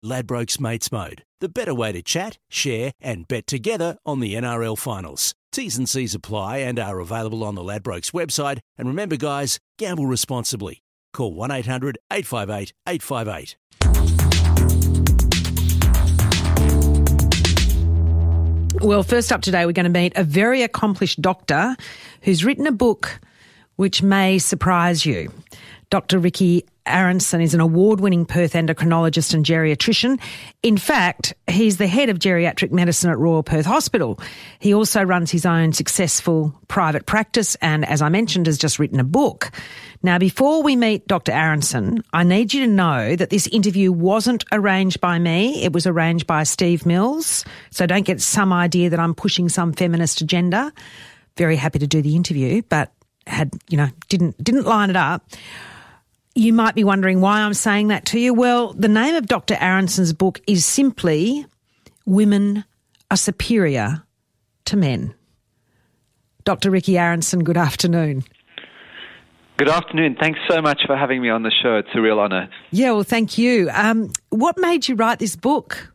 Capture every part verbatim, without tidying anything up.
Ladbrokes Mates Mode, the better way to chat, share and bet together on the N R L Finals. T's and C's apply and are available on the Ladbrokes website. And remember, guys, gamble responsibly. Call one eight hundred eight five eight eight five eight. Well, first up today, we're going to meet a very accomplished doctor who's written a book which may surprise you. Doctor Ricky Aronson is an award-winning Perth endocrinologist and geriatrician. In fact, he's the head of geriatric medicine at Royal Perth Hospital. He also runs his own successful private practice and, as I mentioned, has just written a book. Now, before we meet Doctor Aronson, I need you to know that this interview wasn't arranged by me. It was arranged by Steve Mills. So don't get some idea that I'm pushing some feminist agenda. Very happy to do the interview, but had, you know, didn't didn't line it up. You might be wondering why I'm saying that to you. Well, the name of Doctor Aronson's book is simply Women Are Superior to Men. Doctor Ricky Aronson, good afternoon. Good afternoon. Thanks so much for having me on the show. It's a real honour. Yeah, well, thank you. Um, what made you write this book?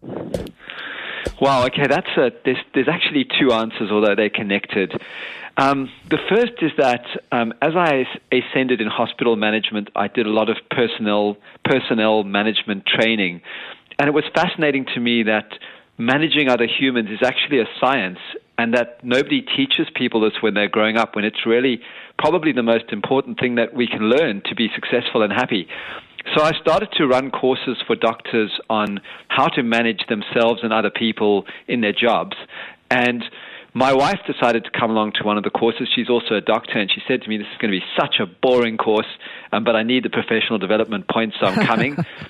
Wow, okay, that's a, there's, there's actually two answers, although they're connected. Um, the first is that um, as I ascended in hospital management, I did a lot of personnel personnel management training. And it was fascinating to me that managing other humans is actually a science, and that nobody teaches people this when they're growing up, when it's really probably the most important thing that we can learn to be successful and happy. So I started to run courses for doctors on how to manage themselves and other people in their jobs. And my wife decided to come along to one of the courses. She's also a doctor, and she said to me, this is going to be such a boring course, um, but I need the professional development points, so I'm coming.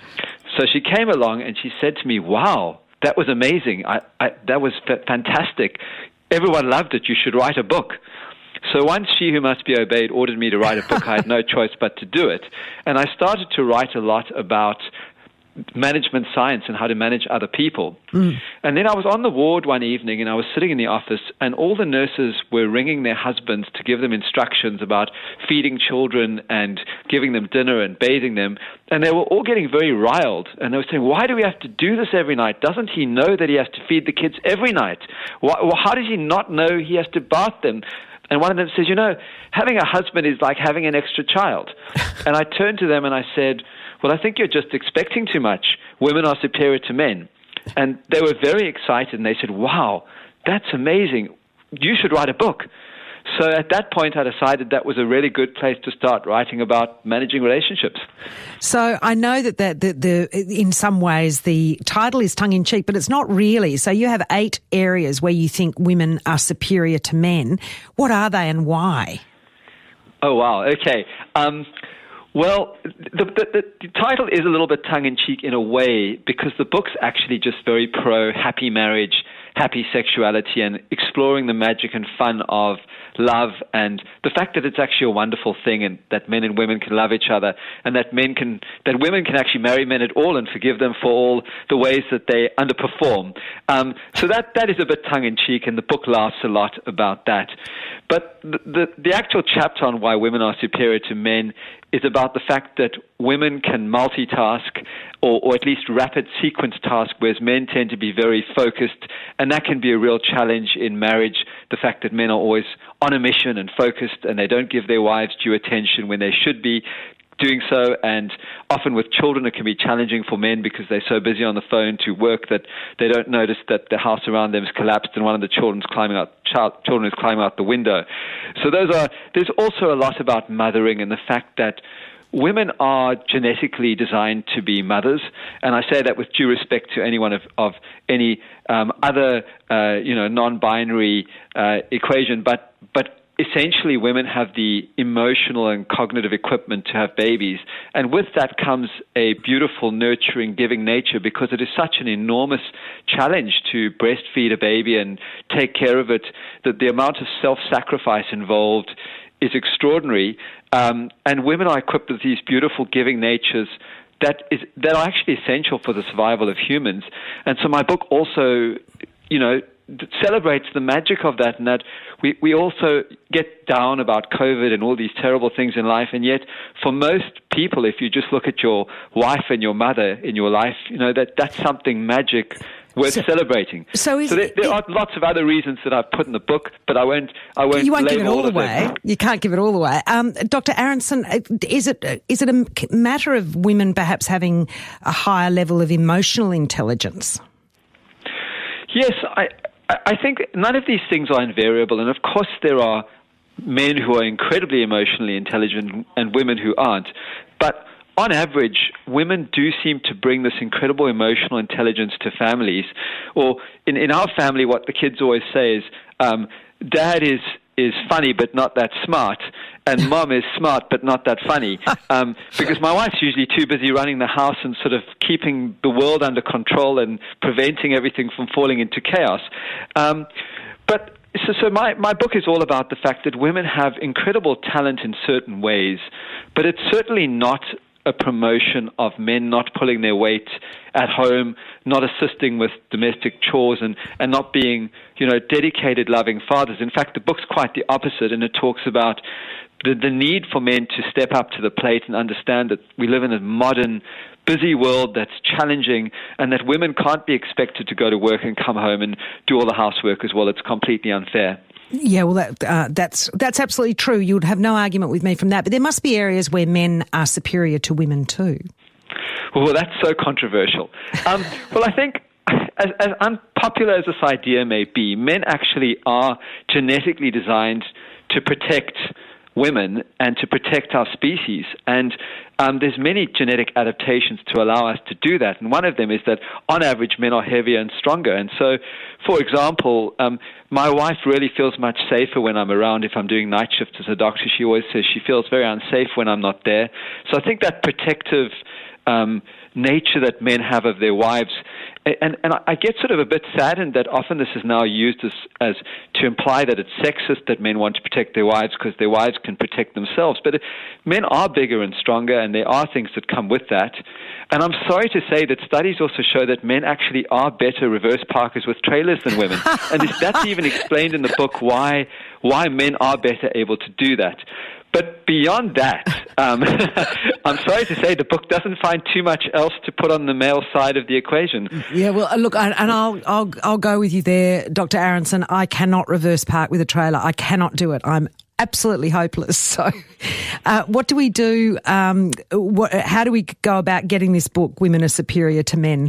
So she came along, and she said to me, wow, that was amazing. I, I, that was f- fantastic. Everyone loved it. You should write a book. So once She Who Must Be Obeyed ordered me to write a book, I had no choice but to do it. And I started to write a lot about management science and how to manage other people. Mm. And then I was on the ward one evening, and I was sitting in the office, and all the nurses were ringing their husbands to give them instructions about feeding children and giving them dinner and bathing them. And they were all getting very riled. And they were saying, why do we have to do this every night? Doesn't he know that he has to feed the kids every night? Why, well, how does he not know he has to bath them? And one of them says, you know, having a husband is like having an extra child. And I turned to them and I said, well, I think you're just expecting too much. Women are superior to men. And they were very excited, and they said, wow, that's amazing. You should write a book. So at that point, I decided that was a really good place to start writing about managing relationships. So I know that the, the, the, in some ways the title is tongue-in-cheek, but it's not really. So you have eight areas where you think women are superior to men. What are they and why? Oh, wow. Okay. Um, well, the, the, the title is a little bit tongue-in-cheek in a way, because the book's actually just very pro-happy marriage, happy sexuality, and exploring the magic and fun of love, and the fact that it's actually a wonderful thing, and that men and women can love each other, and that men can, that women can actually marry men at all and forgive them for all the ways that they underperform. Um, so that that is a bit tongue-in-cheek, and the book laughs a lot about that. But the, the the actual chapter on why women are superior to men is about the fact that women can multitask, or, or at least rapid sequence task, whereas men tend to be very focused, and that can be a real challenge in marriage, the fact that men are always on a mission and focused, and they don't give their wives due attention when they should be doing so. And often with children, it can be challenging for men because they're so busy on the phone to work that they don't notice that the house around them has collapsed and one of the children's climbing out, child, children is climbing out the window. So those are, there's also a lot about mothering and the fact that women are genetically designed to be mothers, and I say that with due respect to anyone of, of any um, other, uh, you know, non-binary uh, equation, but but essentially women have the emotional and cognitive equipment to have babies, and with that comes a beautiful, nurturing, giving nature, because it is such an enormous challenge to breastfeed a baby and take care of it, that the amount of self-sacrifice involved is extraordinary, um, and women are equipped with these beautiful giving natures that is that are actually essential for the survival of humans. And so my book also, you know, celebrates the magic of that, and that we, we also get down about COVID and all these terrible things in life, and yet for most people, if you just look at your wife and your mother in your life, you know, that that's something magic worth so, celebrating. So, is, so there, there are lots of other reasons that I've put in the book, but I won't. I won't. You won't give it all, all away. You can't give it all away. Um, Doctor Aronson, is it is it a matter of women perhaps having a higher level of emotional intelligence? Yes, I. I think none of these things are invariable, and of course there are men who are incredibly emotionally intelligent and women who aren't. But on average, women do seem to bring this incredible emotional intelligence to families. Or in, in our family, what the kids always say is, um, Dad is is funny but not that smart, and Mom is smart but not that funny. Um, because my wife's usually too busy running the house and sort of keeping the world under control and preventing everything from falling into chaos. Um, but so, so my, my book is all about the fact that women have incredible talent in certain ways, but it's certainly not a promotion of men not pulling their weight at home, not assisting with domestic chores, and, and not being, you know, dedicated, loving fathers. In fact, the book's quite the opposite, and it talks about the, the need for men to step up to the plate and understand that we live in a modern, busy world that's challenging, and that women can't be expected to go to work and come home and do all the housework as well. It's completely unfair. Yeah, well, that, uh, that's that's absolutely true. You would have no argument with me from that. But there must be areas where men are superior to women too. Well, that's so controversial. Um, well, I think as, as unpopular as this idea may be, men actually are genetically designed to protect women and to protect our species. And um, there's many genetic adaptations to allow us to do that. And one of them is that, on average, men are heavier and stronger. And so, for example, um, my wife really feels much safer when I'm around. If I'm doing night shifts as a doctor, she always says she feels very unsafe when I'm not there. So I think that protective um, nature that men have of their wives, and, and I get sort of a bit saddened that often this is now used as, as to imply that it's sexist that men want to protect their wives because their wives can protect themselves. But men are bigger and stronger, and there are things that come with that. And I'm sorry to say that studies also show that men actually are better reverse parkers with trailers than women. And this, that's even explained in the book why why men are better able to do that. But beyond that, um, I'm sorry to say the book doesn't find too much else to put on the male side of the equation. Yeah, well, look, and I'll I'll I'll go with you there, Doctor Aronson. I cannot reverse park with a trailer. I cannot do it. I'm absolutely hopeless. So, uh, what do we do? Um, what, how do we go about getting this book, Women Are Superior to Men?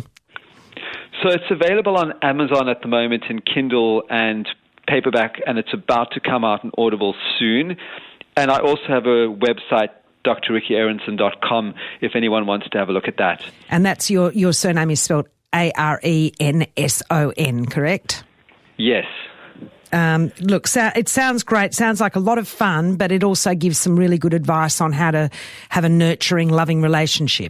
So it's available on Amazon at the moment in Kindle and paperback, and it's about to come out in Audible soon. And I also have a website, d r ricky aronson dot com, if anyone wants to have a look at that. And that's your, your surname is spelled A R E N S O N, correct? Yes. Um, look, so, it sounds great. Sounds like a lot of fun, but it also gives some really good advice on how to have a nurturing, loving relationship.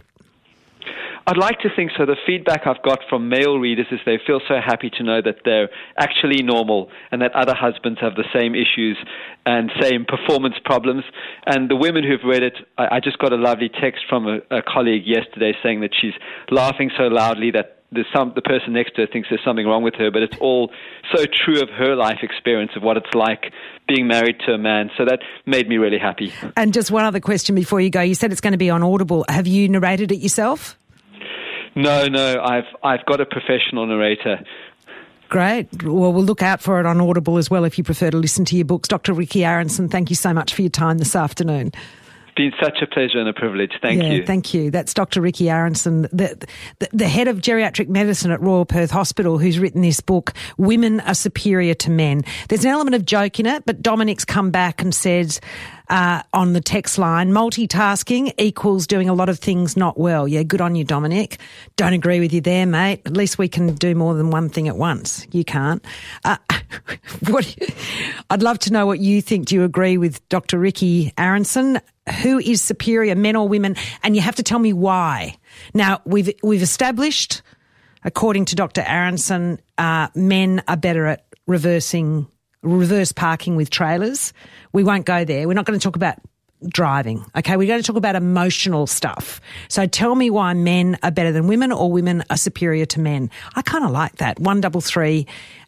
I'd like to think so. The feedback I've got from male readers is they feel so happy to know that they're actually normal and that other husbands have the same issues and same performance problems. And the women who've read it, I, I just got a lovely text from a, a colleague yesterday saying that she's laughing so loudly that there's some, the person next to her thinks there's something wrong with her, but it's all so true of her life experience of what it's like being married to a man. So that made me really happy. And just one other question before you go. You said it's going to be on Audible. Have you narrated it yourself? No, no, I've I've got a professional narrator. Great. Well, we'll look out for it on Audible as well if you prefer to listen to your books. Doctor Ricky Aronson, thank you so much for your time this afternoon. It's been such a pleasure and a privilege. Thank yeah, you. Thank you. That's Doctor Ricky Aronson, the, the, the head of geriatric medicine at Royal Perth Hospital, who's written this book, Women Are Superior to Men. There's an element of joke in it, but Dominic's come back and said uh, on the text line, multitasking equals doing a lot of things not well. Yeah, good on you, Dominic. Don't agree with you there, mate. At least we can do more than one thing at once. You can't. Uh, what? I'd love to know what you think. Do you agree with Doctor Ricky Aronson? Who is superior, men or women? And you have to tell me why. Now, we've we've established, according to Doctor Aronson, uh, men are better at reversing, reverse parking with trailers. We won't go there. We're not going to talk about driving, okay? We're going to talk about emotional stuff. So tell me why men are better than women or women are superior to men. I kind of like that. One double three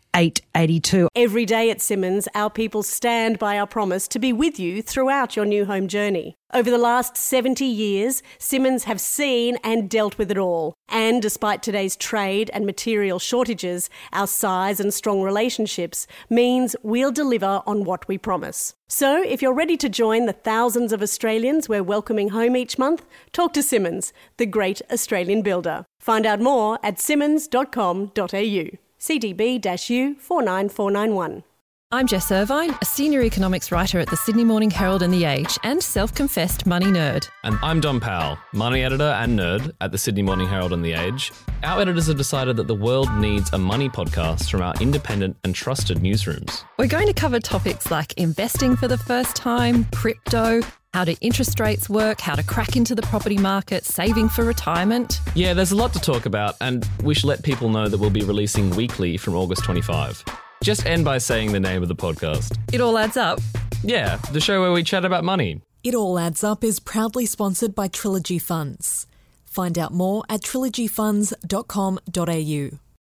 eight eight two. Every day at Simmons, our people stand by our promise to be with you throughout your new home journey. Over the last seventy years, Simmons have seen and dealt with it all. And despite today's trade and material shortages, our size and strong relationships means we'll deliver on what we promise. So if you're ready to join the thousands of Australians we're welcoming home each month, talk to Simmons, the great Australian builder. Find out more at simmons dot com dot a u. C D B U four nine four nine one. I'm Jess Irvine, a senior economics writer at the Sydney Morning Herald and The Age and self-confessed money nerd. And I'm Dom Powell, money editor and nerd at the Sydney Morning Herald and The Age. Our editors have decided that the world needs a money podcast from our independent and trusted newsrooms. We're going to cover topics like investing for the first time, crypto, how do interest rates work, how to crack into the property market, saving for retirement. Yeah, there's a lot to talk about, and we should let people know that we'll be releasing weekly from August twenty-fifth. Just end by saying the name of the podcast. It All Adds Up. Yeah, the show where we chat about money. It All Adds Up is proudly sponsored by Trilogy Funds. Find out more at trilogy funds dot com dot a u.